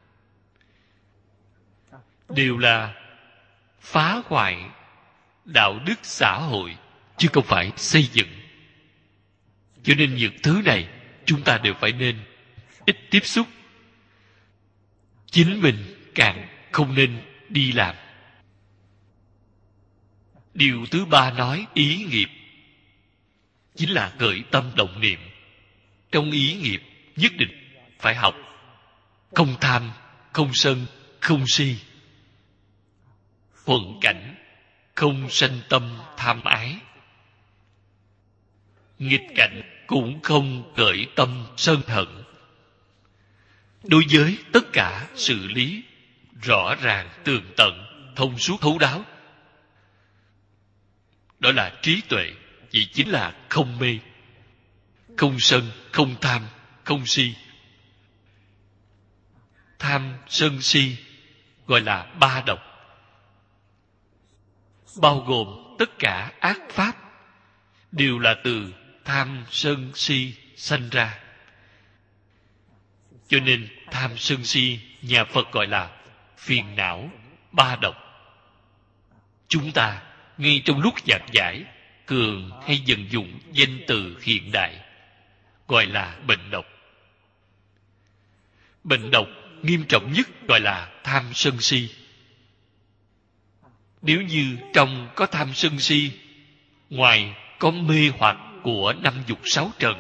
đều là phá hoại đạo đức xã hội, chứ không phải xây dựng. Cho nên những thứ này chúng ta đều phải nên ít tiếp xúc. Chính mình càng không nên đi làm. Điều thứ ba nói ý nghiệp, chính là khởi tâm động niệm. Trong ý nghiệp nhất định phải học không tham, không sân, không si. Thuận cảnh, không sanh tâm tham ái. Nghịch cảnh cũng không khởi tâm sân hận. Đối với tất cả xử lý rõ ràng, tường tận, thông suốt, thấu đáo. Đó là trí tuệ, chỉ chính là không mê, không sân, không tham, không si. Tham, sân, si gọi là ba độc, bao gồm tất cả ác pháp đều là từ tham, sân, si sanh ra. Cho nên tham, sân, si nhà Phật gọi là phiền não ba độc. Chúng ta ngay trong lúc giảng giải thường hay dần dụng danh từ hiện đại, gọi là bệnh độc. Bệnh độc nghiêm trọng nhất gọi là tham sân si. Nếu như trong có tham sân si, ngoài có mê hoặc của năm dục sáu trần,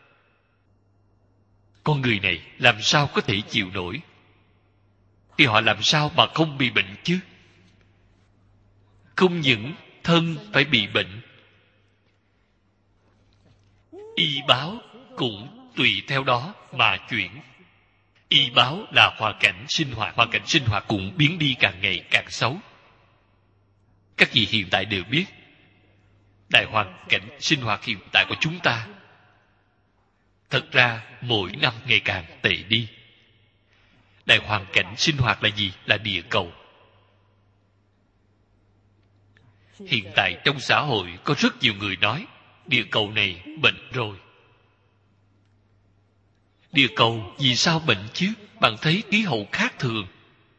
con người này làm sao có thể chịu nổi? Thì họ làm sao mà không bị bệnh chứ? Không những thân phải bị bệnh, y báo cũng tùy theo đó mà chuyển. Y báo là hoàn cảnh sinh hoạt, hoàn cảnh sinh hoạt cũng biến đi càng ngày càng xấu. Các vị hiện tại đều biết, đại hoàn cảnh sinh hoạt hiện tại của chúng ta thật ra mỗi năm ngày càng tệ đi. Đại hoàn cảnh sinh hoạt là gì? Là địa cầu. Hiện tại trong xã hội có rất nhiều người nói địa cầu này bệnh rồi. Địa cầu vì sao bệnh chứ? Bạn thấy khí hậu khác thường,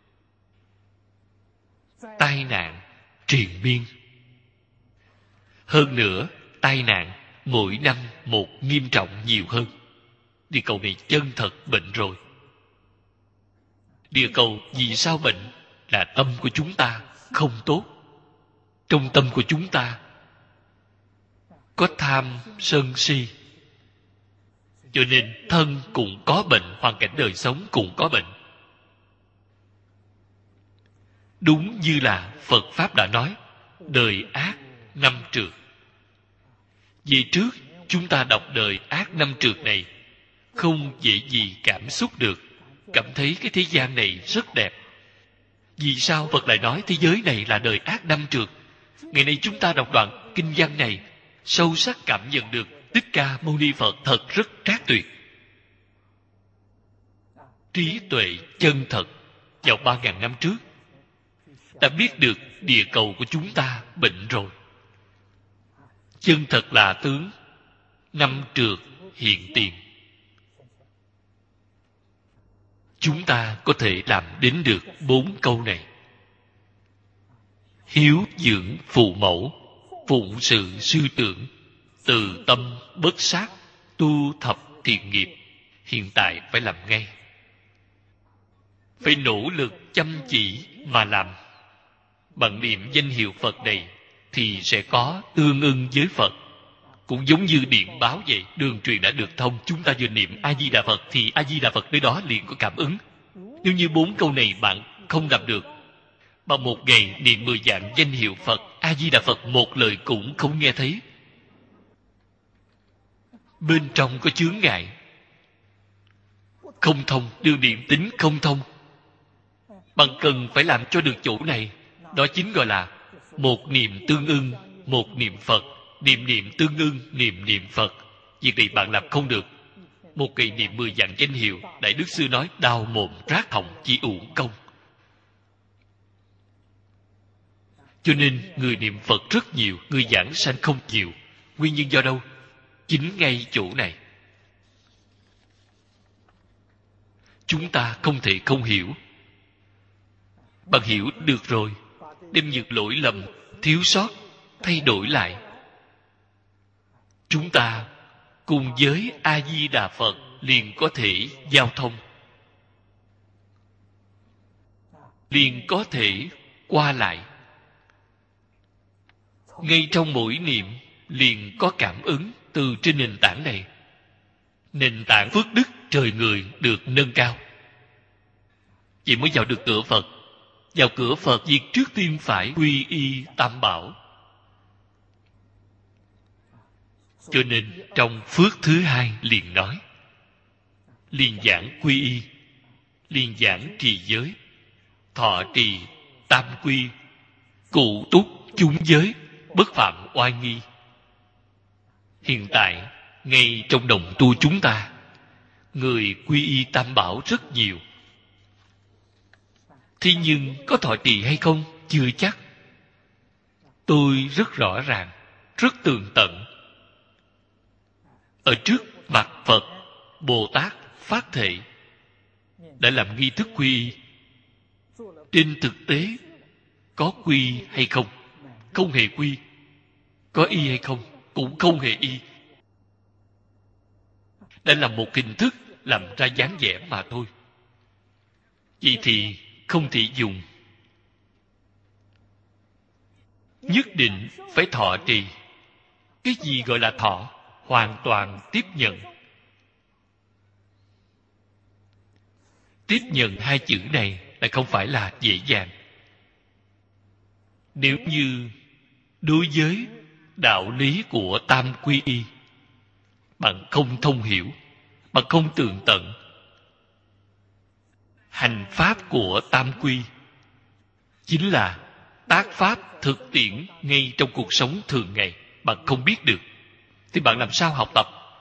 tai nạn triền miên. Hơn nữa, tai nạn mỗi năm một nghiêm trọng nhiều hơn. Địa cầu này chân thật bệnh rồi. Địa cầu vì sao bệnh? Là tâm của chúng ta không tốt. Trong tâm của chúng ta có tham, sân, si. Cho nên thân cũng có bệnh, hoàn cảnh đời sống cũng có bệnh. Đúng như là Phật Pháp đã nói, đời ác năm trượt. Về trước, chúng ta đọc đời ác năm trượt này, không dễ gì cảm xúc được, cảm thấy cái thế gian này rất đẹp. Vì sao Phật lại nói thế giới này là đời ác năm trượt? Ngày nay chúng ta đọc đoạn kinh văn này, sâu sắc cảm nhận được Thích Ca Mâu Ni Phật thật rất trác tuyệt. Trí tuệ chân thật vào ba ngàn năm trước đã biết được địa cầu của chúng ta bệnh rồi. Chân thật là tướng, năm trượt hiện tiền. Chúng ta có thể làm đến được bốn câu này. Hiếu dưỡng phụ mẫu, phụng sự sư trưởng, từ tâm bất sát, tu thập thiện nghiệp. Hiện tại phải làm ngay. Phải nỗ lực chăm chỉ mà làm. Bằng niệm danh hiệu Phật này thì sẽ có tương ưng với Phật. Cũng giống như điện báo vậy, đường truyền đã được thông, chúng ta vừa niệm A Di Đà Phật thì A Di Đà Phật nơi đó liền có cảm ứng. Nếu như bốn câu này bạn không làm được, bằng một ngày niệm mười vạn danh hiệu Phật, A Di Đà Phật một lời cũng không nghe thấy. Bên trong có chướng ngại, không thông, đường điện tính không thông. Bạn cần phải làm cho được chỗ này. Đó chính gọi là một niệm tương ưng, một niệm Phật. Niệm niệm tương ưng, niệm niệm Phật. Việc này bạn làm không được. Một ngày niệm mười vạn danh hiệu, Đại Đức Sư nói đau mồm rát họng chỉ uổng công. Cho nên người niệm Phật rất nhiều, người giảng sanh không nhiều. Nguyên nhân do đâu? Chính ngay chỗ này. Chúng ta không thể không hiểu. Bạn hiểu được rồi, đem những lỗi lầm, thiếu sót thay đổi lại. Chúng ta cùng với A Di Đà Phật liền có thể giao thông, liền có thể qua lại. Ngay trong mỗi niệm liền có cảm ứng từ trên nền tảng này. Nền tảng phước đức trời người được nâng cao. Vậy mới vào được cửa Phật. Vào cửa Phật, việc trước tiên phải quy y Tam Bảo. Cho nên trong phước thứ hai liền nói, liền giảng quy y, liền giảng trì giới, thọ trì tam quy, cụ túc chúng giới, bất phạm oai nghi. Hiện tại, ngay trong đồng tu chúng ta, người quy y Tam Bảo rất nhiều. Thế nhưng có thọ trì hay không? Chưa chắc. Tôi rất rõ ràng, rất tường tận. Ở trước mặt Phật, Bồ Tát phát thệ, đã làm nghi thức quy y. Trên thực tế, có quy hay không? Không hề quy. Có y hay không? Cũng không hề y. Đã là một hình thức làm ra dáng vẻ mà thôi. Vậy thì không thể dùng. Nhất định phải thọ trì. Cái gì gọi là thọ? Hoàn toàn tiếp nhận. Tiếp nhận hai chữ này là không phải là dễ dàng. Nếu như đối với đạo lý của tam quy y, bạn không thông hiểu, bạn không tường tận, hành pháp của tam quy chính là tác pháp thực tiễn ngay trong cuộc sống thường ngày. Bạn không biết được thì bạn làm sao học tập?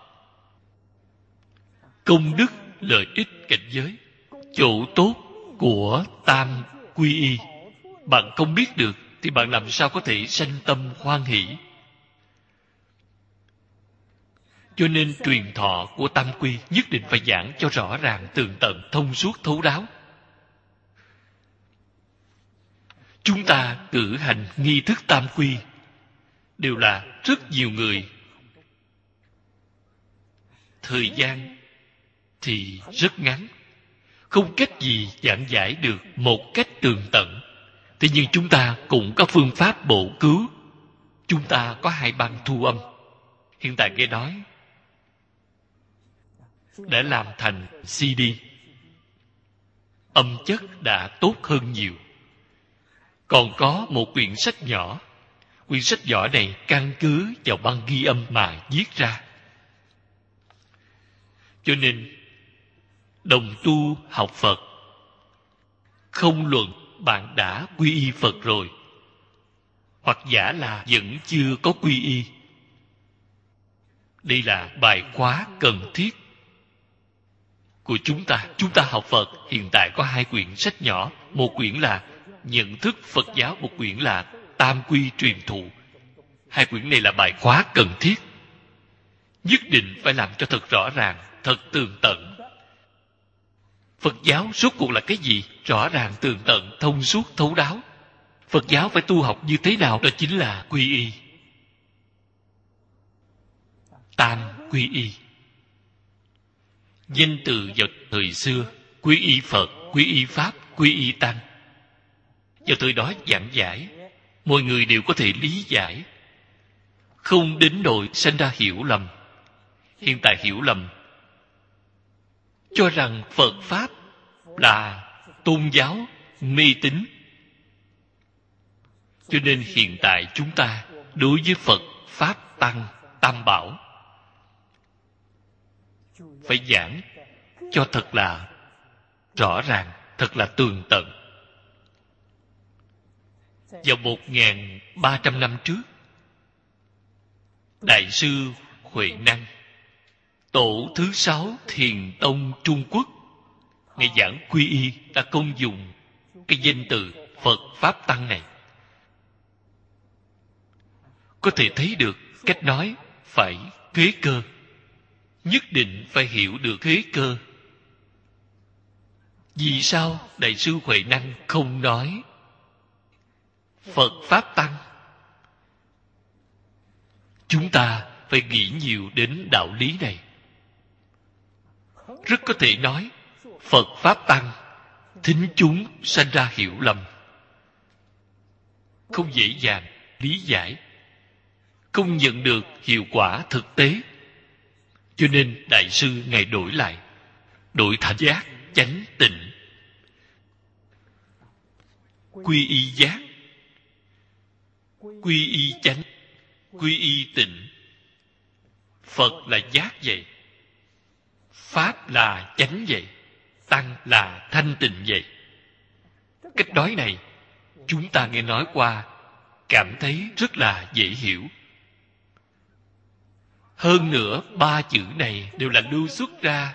Công đức, lợi ích, cảnh giới, chỗ tốt của tam quy y bạn không biết được thì bạn làm sao có thể sanh tâm hoan hỷ? Cho nên truyền thọ của tam quy nhất định phải giảng cho rõ ràng, tường tận, thông suốt, thấu đáo. Chúng ta cử hành nghi thức tam quy đều là rất nhiều người. Thời gian thì rất ngắn, không cách gì giảng giải được một cách tường tận. Thế nhưng chúng ta cũng có phương pháp bổ cứu. Chúng ta có hai băng thu âm. Hiện tại nghe nói đã làm thành xê đê. Âm chất đã tốt hơn nhiều. Còn có một quyển sách nhỏ. Quyển sách nhỏ này căn cứ vào băng ghi âm mà viết ra. Cho nên đồng tu học Phật, không luận bạn đã quy y Phật rồi, hoặc giả là vẫn chưa có quy y. Đây là bài khóa cần thiết của chúng ta. Chúng ta học Phật hiện tại có hai quyển sách nhỏ. Một quyển là Nhận thức Phật giáo, một quyển là Tam Quy truyền thụ. Hai quyển này là bài khóa cần thiết. Nhất định phải làm cho thật rõ ràng, thật tường tận. Phật giáo rốt cuộc là cái gì? Rõ ràng, tường tận, thông suốt, thấu đáo. Phật giáo phải tu học như thế nào? Đó chính là quy y. Tam quy y. Danh từ vào thời xưa, quy y Phật, quy y Pháp, quy y Tăng. Vào thời đó giảng giải, mọi người đều có thể lý giải, không đến nỗi sinh ra hiểu lầm. Hiện tại hiểu lầm, cho rằng Phật Pháp là tôn giáo mê tín. Cho nên hiện tại chúng ta đối với Phật, Pháp, Tăng, Tam Bảo phải giảng cho thật là rõ ràng, thật là tường tận. Vào một nghìn ba trăm năm trước, Đại sư Huệ Năng, tổ thứ sáu Thiền Tông Trung Quốc, Ngài giảng quy y, đã công dùng cái danh từ Phật Pháp Tăng này. Có thể thấy được cách nói phải kế cơ, nhất định phải hiểu được kế cơ. Vì sao Đại sư Huệ Năng không nói Phật Pháp Tăng? Chúng ta phải nghĩ nhiều đến đạo lý này. Rất có thể nói Phật Pháp Tăng, thính chúng sanh ra hiểu lầm, không dễ dàng lý giải, không nhận được hiệu quả thực tế. Cho nên Đại sư Ngài đổi lại, đổi thành giác, chánh, tịnh. Quy y giác, quy y chánh, quy y tịnh. Phật là giác vậy, Pháp là chánh vậy, Tăng là thanh tịnh vậy. Cách nói này chúng ta nghe nói qua, cảm thấy rất là dễ hiểu. Hơn nữa, ba chữ này đều là lưu xuất ra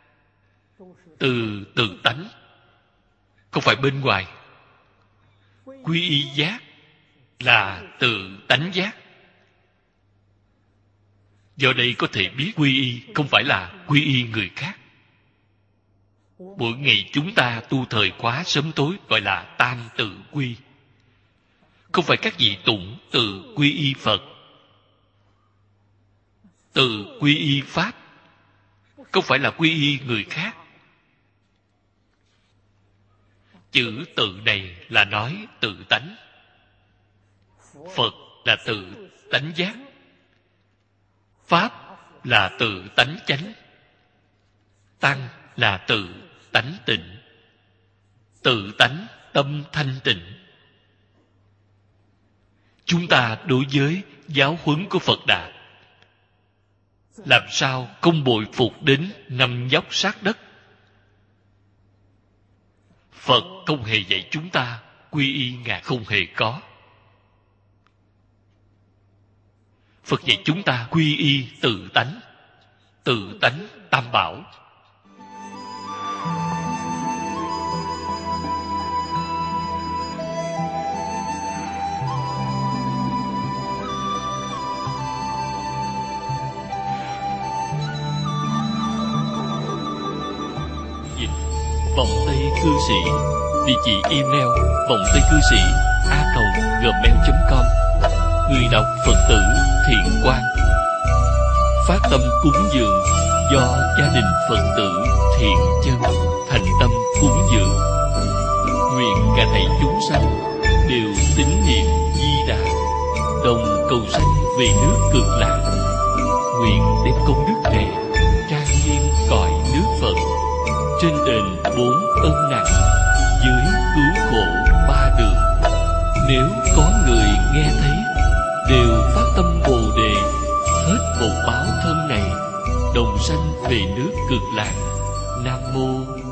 từ tự tánh, không phải bên ngoài. Quy y giác là tự tánh giác. Do đây có thể biết quy y không phải là quy y người khác. Mỗi ngày chúng ta tu thời khóa sớm tối gọi là tam tự quy. Không phải các vị tụng tự quy y Phật, tự quy y Pháp, không phải là quy y người khác. Chữ tự này là nói tự tánh. Phật là tự tánh giác, Pháp là tự tánh chánh, Tăng là tự tánh tịnh, tự tánh tâm thanh tịnh. Chúng ta đối với giáo huấn của Phật Đà, làm sao không bội phục đến năm dốc sát đất? Phật không hề dạy chúng ta quy y Ngài, không hề có. Phật dạy chúng ta quy y tự tánh, tự tánh tam bảo. Dịch Vọng Tây Cư Sĩ, địa chỉ email vọng tây cư sĩ a còng gmail chấm com. Người đọc Phật tử Thiện Quang. Phát tâm cúng dường do gia đình Phật tử Thiện Chân thành tâm cúng dường. Nguyện cả thảy chúng sanh đều tín niệm Di Đà, đồng cầu sanh về nước Cực Lạc. Nguyện đem công đức này trang nghiêm cõi nước Phật, trên đền bốn ân nặng, dưới cứu khổ ba đường. tạng. Nam mô